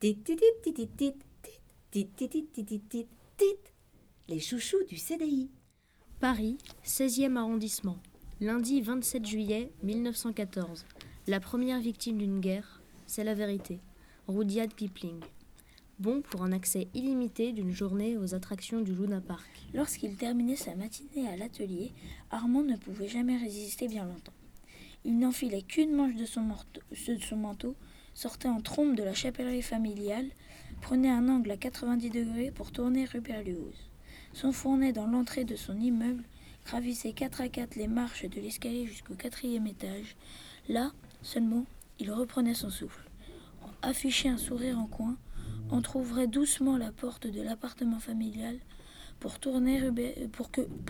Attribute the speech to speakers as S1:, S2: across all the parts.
S1: Tit, tit, tit, tit, tit, tit, tit, tit, tit, tit, tit, tit, tit. Les chouchous du CDI.
S2: Paris, 16e arrondissement. Lundi 27 juillet 1914. La première victime d'une guerre, c'est la vérité. Rudyard Kipling. Bon pour un accès illimité d'une journée aux attractions du Luna Park.
S3: Lorsqu'il terminait sa matinée à l'atelier, Armand ne pouvait jamais résister bien longtemps. Il n'enfilait qu'une manche de son manteau, sortait en trompe de la chapellerie familiale, prenait un angle à 90 degrés pour tourner rue Berlioz, s'enfournait dans l'entrée de son immeuble, gravissait 4 à 4 les marches de l'escalier jusqu'au 4e étage. Là, seulement, il reprenait son souffle, affichait un sourire en coin, entrouvrait doucement la porte de l'appartement familial pour tourner pour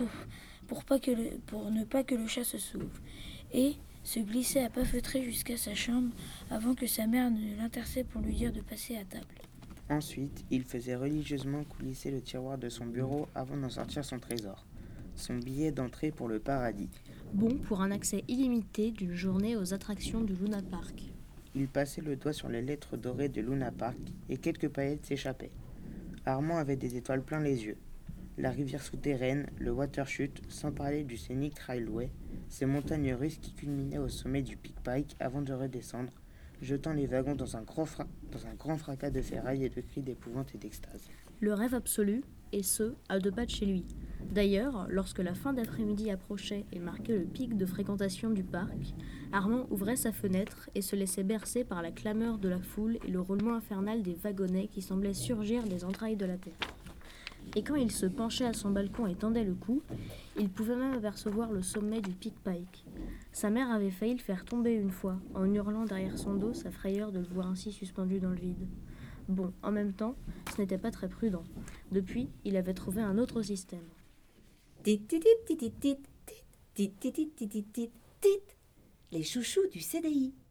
S3: ne pas que le chat se sauve, et se glissait à pas feutrés jusqu'à sa chambre avant que sa mère ne l'intercepte pour lui dire de passer à table.
S4: Ensuite, il faisait religieusement coulisser le tiroir de son bureau avant d'en sortir son trésor, son billet d'entrée pour le paradis.
S2: Bon pour un accès illimité d'une journée aux attractions du Luna Park.
S4: Il passait le doigt sur les lettres dorées de Luna Park et quelques paillettes s'échappaient. Armand avait des étoiles plein les yeux. La rivière souterraine, le water chute, sans parler du Scenic Railway, ces montagnes russes qui culminaient au sommet du Peak Pike avant de redescendre, jetant les wagons dans un grand fracas de ferraille et de cris d'épouvante et d'extase.
S2: Le rêve absolu, et ce, à 2 pas de chez lui. D'ailleurs, lorsque la fin d'après-midi approchait et marquait le pic de fréquentation du parc, Armand ouvrait sa fenêtre et se laissait bercer par la clameur de la foule et le roulement infernal des wagonnets qui semblaient surgir des entrailles de la terre. Et quand il se penchait à son balcon et tendait le cou, il pouvait même apercevoir le sommet du Peak Pike. Sa mère avait failli le faire tomber une fois, en hurlant derrière son dos sa frayeur de le voir ainsi suspendu dans le vide. Bon, en même temps, ce n'était pas très prudent. Depuis, il avait trouvé un autre système.
S1: Tit, tit, tit, tit, tit, tit, tit, tit, tit, tit, tit, tit. Les chouchous du CDI.